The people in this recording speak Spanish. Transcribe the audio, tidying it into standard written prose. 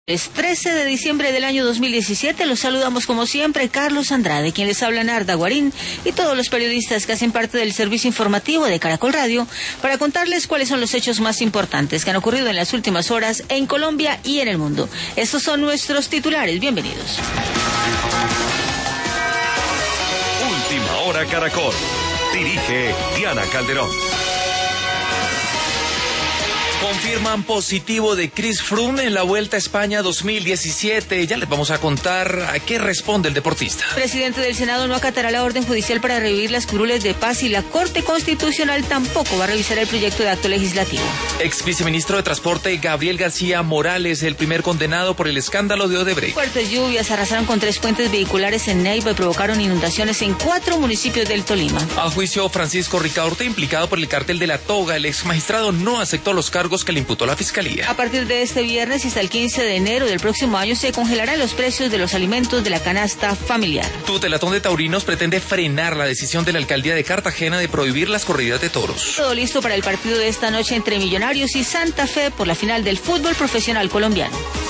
Es 13 de diciembre del año 2017, los saludamos como siempre Carlos Andrade, quien les habla Narda Guarín y todos los periodistas que hacen parte del servicio informativo de Caracol Radio para contarles cuáles son los hechos más importantes que han ocurrido en las últimas horas en Colombia y en el mundo. Estos son nuestros titulares, bienvenidos. Última hora Caracol. Dirige Diana Calderón. Confirman positivo de Chris Froome en la Vuelta a España 2017. Ya les vamos a contar a qué responde el deportista. El presidente del Senado no acatará la orden judicial para revivir las curules de paz y la Corte Constitucional tampoco va a revisar el proyecto de acto legislativo. Ex viceministro de Transporte Gabriel García Morales, el primer condenado por el escándalo de Odebrecht. Fuertes lluvias arrasaron con 3 puentes vehiculares en Neiva y provocaron inundaciones en 4 municipios del Tolima. A juicio Francisco Ricaurte, implicado por el cártel de La Toga, el ex magistrado no aceptó los cargos que le imputó la fiscalía. A partir de este viernes y hasta el 15 de enero del próximo año se congelarán los precios de los alimentos de la canasta familiar. Tutelatón de Taurinos pretende frenar la decisión de la alcaldía de Cartagena de prohibir las corridas de toros. Todo listo para el partido de esta noche entre Millonarios y Santa Fe por la final del fútbol profesional colombiano.